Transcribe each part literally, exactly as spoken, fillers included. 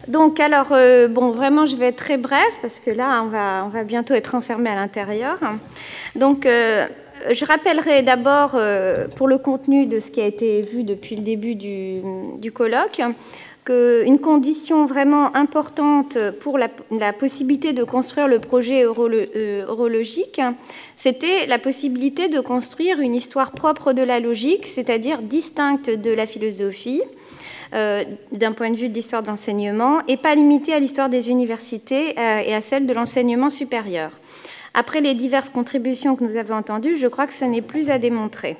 Donc, alors, euh, bon, vraiment, je vais être très bref, parce que là, on va, on va bientôt être enfermé à l'intérieur. Donc, euh, je rappellerai d'abord, euh, pour le contenu de ce qui a été vu depuis le début du, du colloque, qu'une condition vraiment importante pour la, la possibilité de construire le projet eurolo, euh, eurologique, c'était la possibilité de construire une histoire propre de la logique, c'est-à-dire distincte de la philosophie, Euh, d'un point de vue de l'histoire de l'enseignement, et pas limitée à l'histoire des universités euh, et à celle de l'enseignement supérieur. Après les diverses contributions que nous avons entendues, je crois que ce n'est plus à démontrer.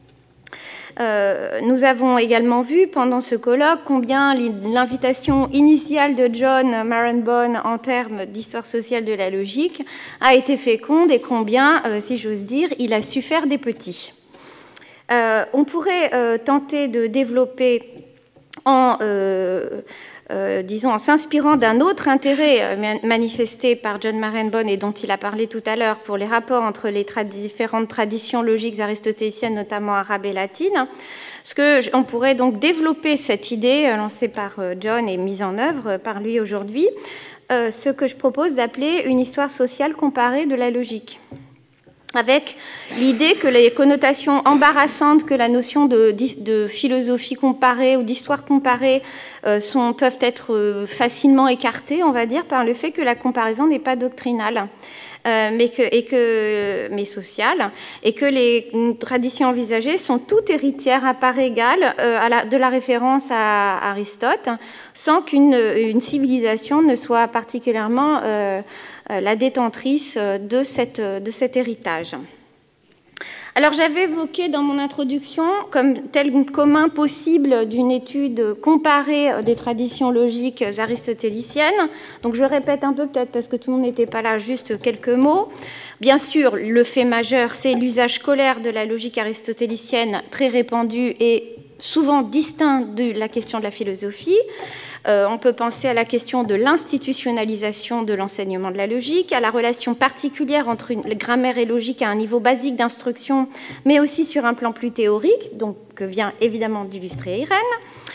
Euh, nous avons également vu pendant ce colloque combien l'invitation initiale de John Maranbone en termes d'histoire sociale de la logique a été féconde et combien, euh, si j'ose dire, il a su faire des petits. Euh, on pourrait euh, tenter de développer en, euh, euh, disons, en s'inspirant d'un autre intérêt euh, manifesté par John Maranbone et dont il a parlé tout à l'heure pour les rapports entre les tra- différentes traditions logiques aristotéliciennes, notamment arabes et latines, ce que je, on pourrait donc développer cette idée euh, lancée par euh, John et mise en œuvre euh, par lui aujourd'hui, euh, ce que je propose d'appeler une histoire sociale comparée de la logique, avec l'idée que les connotations embarrassantes que la notion de, de philosophie comparée ou d'histoire comparée euh, sont, peuvent être euh, facilement écartées, on va dire, par le fait que la comparaison n'est pas doctrinale, euh, mais, que, et que, mais sociale, et que les traditions envisagées sont toutes héritières à part égale euh, à la, de la référence à Aristote, sans qu'une une civilisation ne soit particulièrement euh, la détentrice de, cette, de cet héritage. Alors j'avais évoqué dans mon introduction comme tel commun possible d'une étude comparée des traditions logiques aristotéliciennes. Donc je répète un peu peut-être parce que tout le monde n'était pas là, juste quelques mots. Bien sûr, le fait majeur, c'est l'usage scolaire de la logique aristotélicienne très répandu et souvent distinct de la question de la philosophie. Euh, on peut penser à la question de l'institutionnalisation de l'enseignement de la logique, à la relation particulière entre une grammaire et logique à un niveau basique d'instruction, mais aussi sur un plan plus théorique, donc que vient évidemment d'illustrer Irène,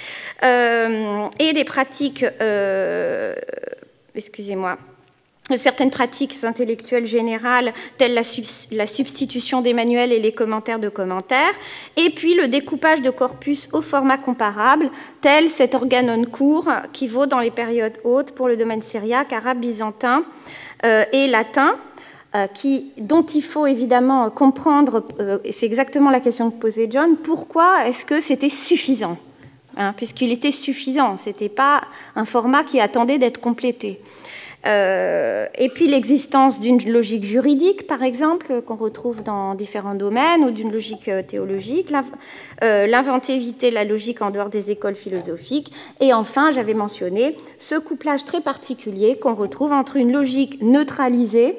euh, et des pratiques, euh, excusez-moi, certaines pratiques intellectuelles générales, telles la, sub- la substitution des manuels et les commentaires de commentaires, et puis le découpage de corpus au format comparable, tel cet organon court qui vaut dans les périodes hautes pour le domaine syriaque, arabe, byzantin euh, et latin, euh, qui, dont il faut évidemment comprendre, euh, et c'est exactement la question que posait John, pourquoi est-ce que c'était suffisant, hein, puisqu'il était suffisant, ce n'était pas un format qui attendait d'être complété. Euh, et puis l'existence d'une logique juridique, par exemple, qu'on retrouve dans différents domaines, ou d'une logique théologique, l'inventivité de la logique en dehors des écoles philosophiques, et enfin, j'avais mentionné ce couplage très particulier qu'on retrouve entre une logique neutralisée,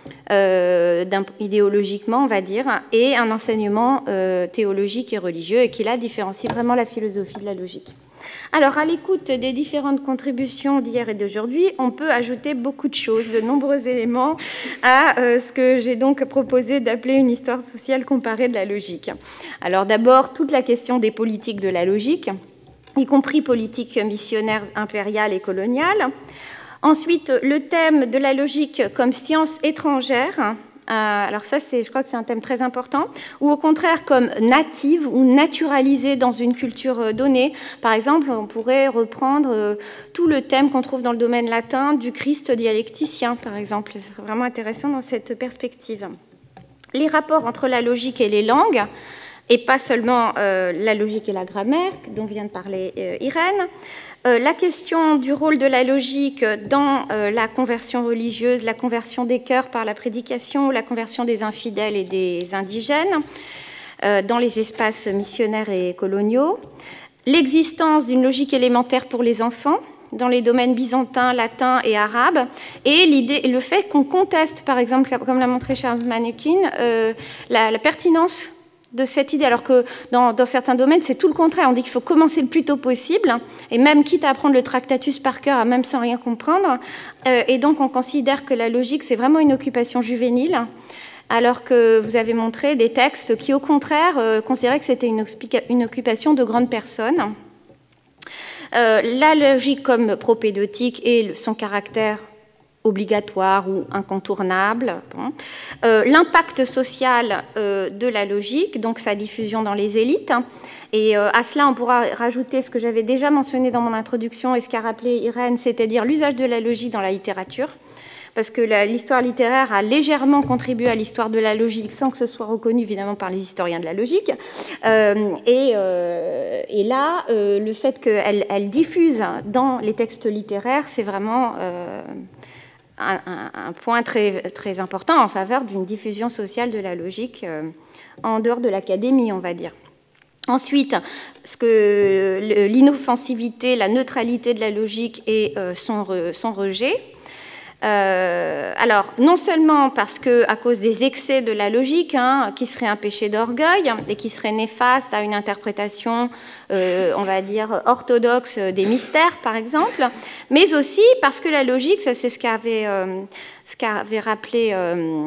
euh, idéologiquement, on va dire, et un enseignement euh, théologique et religieux, et qui là différencie vraiment la philosophie de la logique. Alors, à l'écoute des différentes contributions d'hier et d'aujourd'hui, on peut ajouter beaucoup de choses, de nombreux éléments à euh, ce que j'ai donc proposé d'appeler une histoire sociale comparée de la logique. Alors d'abord, toute la question des politiques de la logique, y compris politiques missionnaires impériales et coloniales. Ensuite, le thème de la logique comme science étrangère. Euh, alors ça, c'est, je crois que c'est un thème très important, ou au contraire comme native ou naturalisée dans une culture donnée. Par exemple, on pourrait reprendre euh, tout le thème qu'on trouve dans le domaine latin du Christ dialecticien, par exemple. C'est vraiment intéressant dans cette perspective. Les rapports entre la logique et les langues, et pas seulement euh, la logique et la grammaire, dont vient de parler euh, Irène. Euh, la question du rôle de la logique dans euh, la conversion religieuse, la conversion des cœurs par la prédication, la conversion des infidèles et des indigènes euh, dans les espaces missionnaires et coloniaux, l'existence d'une logique élémentaire pour les enfants dans les domaines byzantins, latins et arabes, et l'idée, le fait qu'on conteste, par exemple, comme l'a montré Charles Manekin, euh, la, la pertinence de cette idée, alors que dans, dans certains domaines, c'est tout le contraire. On dit qu'il faut commencer le plus tôt possible, et même quitte à apprendre le Tractatus par cœur, même sans rien comprendre. Euh, et donc, on considère que la logique, c'est vraiment une occupation juvénile, alors que vous avez montré des textes qui, au contraire, euh, considéraient que c'était une, une occupation de grandes personnes. Euh, la logique comme propédeutique et son caractère obligatoire ou incontournable. Bon. Euh, l'impact social euh, de la logique, donc sa diffusion dans les élites. Et euh, à cela, on pourra rajouter ce que j'avais déjà mentionné dans mon introduction et ce qu'a rappelé Irène, c'est-à-dire l'usage de la logique dans la littérature. Parce que l'histoire littéraire a légèrement contribué à l'histoire de la logique sans que ce soit reconnu évidemment par les historiens de la logique. Euh, et, euh, et là, euh, le fait qu'elle elle diffuse dans les textes littéraires, c'est vraiment euh, un, un, un point très, très important en faveur d'une diffusion sociale de la logique euh, en dehors de l'académie, on va dire. Ensuite, ce que l'inoffensivité, la neutralité de la logique et euh, son, son rejet. Euh, alors, non seulement parce que, à cause des excès de la logique, hein, qui serait un péché d'orgueil et qui serait néfaste à une interprétation, euh, on va dire, orthodoxe des mystères, par exemple, mais aussi parce que la logique, ça c'est ce qu'avait, euh, ce qu'avait rappelé euh,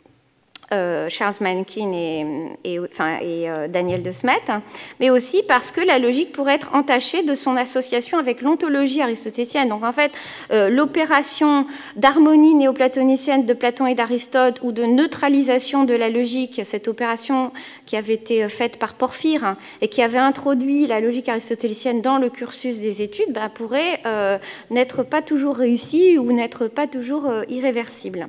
Euh, Charles Mencken et, et, enfin, et euh, Daniel de Smet, hein, mais aussi parce que la logique pourrait être entachée de son association avec l'ontologie aristotélicienne. Donc en fait, euh, l'opération d'harmonie néoplatonicienne de Platon et d'Aristote ou de neutralisation de la logique, cette opération qui avait été faite par Porphyre hein, et qui avait introduit la logique aristotélicienne dans le cursus des études, bah, pourrait euh, n'être pas toujours réussie ou n'être pas toujours euh, irréversible.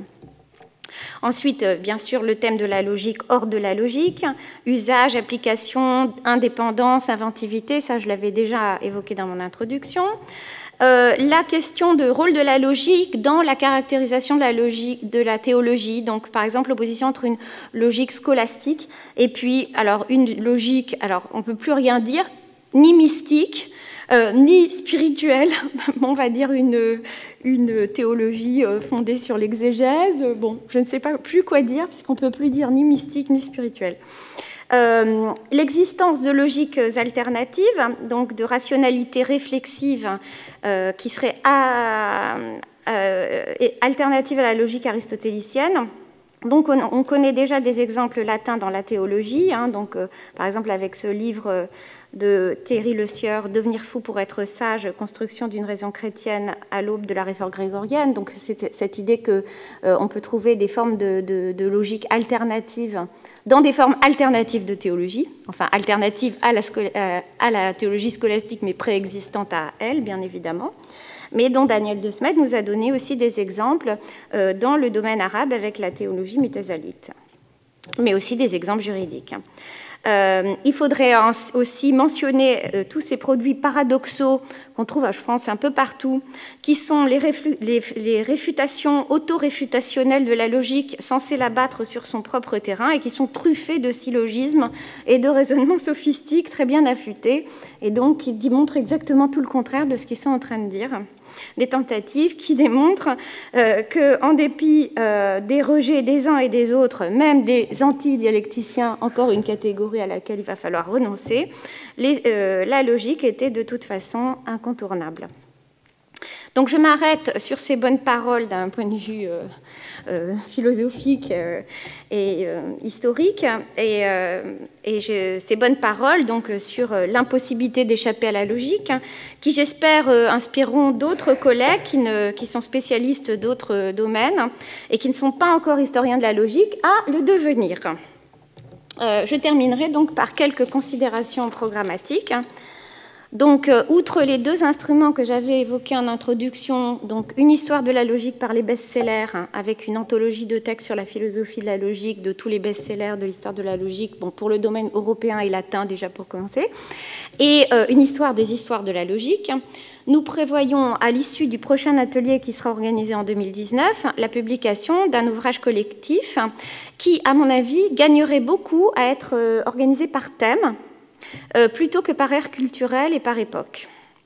Ensuite, bien sûr, le thème de la logique hors de la logique, usage, application, indépendance, inventivité, ça je l'avais déjà évoqué dans mon introduction. Euh, la question de rôle de la logique dans la caractérisation de la logique de la théologie, donc par exemple l'opposition entre une logique scolastique et puis alors une logique, alors on ne peut plus rien dire, ni mystique, Euh, ni spirituelle, on va dire une, une théologie fondée sur l'exégèse. Bon, je ne sais pas plus quoi dire, puisqu'on ne peut plus dire ni mystique ni spirituelle. Euh, l'existence de logiques alternatives, donc de rationalité réflexive euh, qui serait à, euh, alternative à la logique aristotélicienne. Donc on, on connaît déjà des exemples latins dans la théologie, hein, donc, euh, par exemple avec ce livre euh, de Thierry Le Sieur, « Devenir fou pour être sage, construction d'une raison chrétienne à l'aube de la réforme grégorienne ». Donc c'est cette idée qu'on euh, peut trouver des formes de, de, de logique alternative dans des formes alternatives de théologie, enfin alternatives à la, euh, à la théologie scolastique, mais préexistante à elle, bien évidemment, mais dont Daniel de Smet nous a donné aussi des exemples euh, dans le domaine arabe avec la théologie mutazalite, mais aussi des exemples juridiques. Euh, il faudrait aussi mentionner euh, tous ces produits paradoxaux qu'on trouve, je pense, un peu partout, qui sont les, les, les réfutations auto-réfutationnelles de la logique censées la battre sur son propre terrain et qui sont truffés de syllogismes et de raisonnements sophistiques très bien affûtés et donc qui démontrent exactement tout le contraire de ce qu'ils sont en train de dire. Des tentatives qui démontrent euh, qu'en dépit euh, des rejets des uns et des autres, même des anti-dialecticiens, encore une catégorie à laquelle il va falloir renoncer, les, euh, la logique était de toute façon incontournable. Donc je m'arrête sur ces bonnes paroles d'un point de vue euh, euh, philosophique euh, et euh, historique, et, euh, et je, ces bonnes paroles donc, sur l'impossibilité d'échapper à la logique, qui j'espère euh, inspireront d'autres collègues qui, ne, qui sont spécialistes d'autres domaines et qui ne sont pas encore historiens de la logique à le devenir. Euh, je terminerai donc par quelques considérations programmatiques. Donc, euh, outre les deux instruments que j'avais évoqués en introduction, donc une histoire de la logique par les best-sellers, hein, avec une anthologie de textes sur la philosophie de la logique de tous les best-sellers de l'histoire de la logique, bon, pour le domaine européen et latin déjà pour commencer, et euh, une histoire des histoires de la logique. Nous prévoyons, à l'issue du prochain atelier qui sera organisé en deux mille dix-neuf, la publication d'un ouvrage collectif qui, à mon avis, gagnerait beaucoup à être euh, organisé par thème, Euh, plutôt que par ère culturelle et par époque.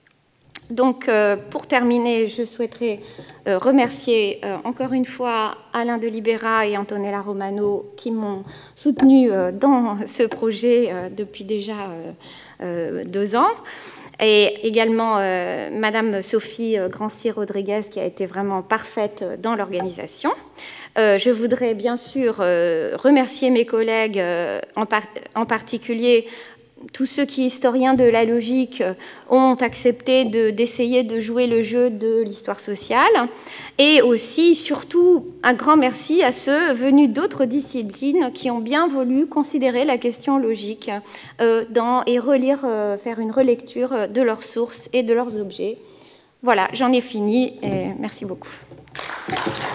Donc, euh, pour terminer, je souhaiterais euh, remercier euh, encore une fois Alain de Libera et Antonella Romano qui m'ont soutenu euh, dans ce projet euh, depuis déjà euh, euh, deux ans, et également euh, Madame Sophie Grancy-Rodriguez qui a été vraiment parfaite dans l'organisation. Euh, je voudrais bien sûr euh, remercier mes collègues, euh, en, par- en particulier tous ceux qui, historiens de la logique, ont accepté de, d'essayer de jouer le jeu de l'histoire sociale. Et aussi, surtout, un grand merci à ceux venus d'autres disciplines qui ont bien voulu considérer la question logique euh, dans, et relire, euh, faire une relecture de leurs sources et de leurs objets. Voilà, j'en ai fini et merci beaucoup.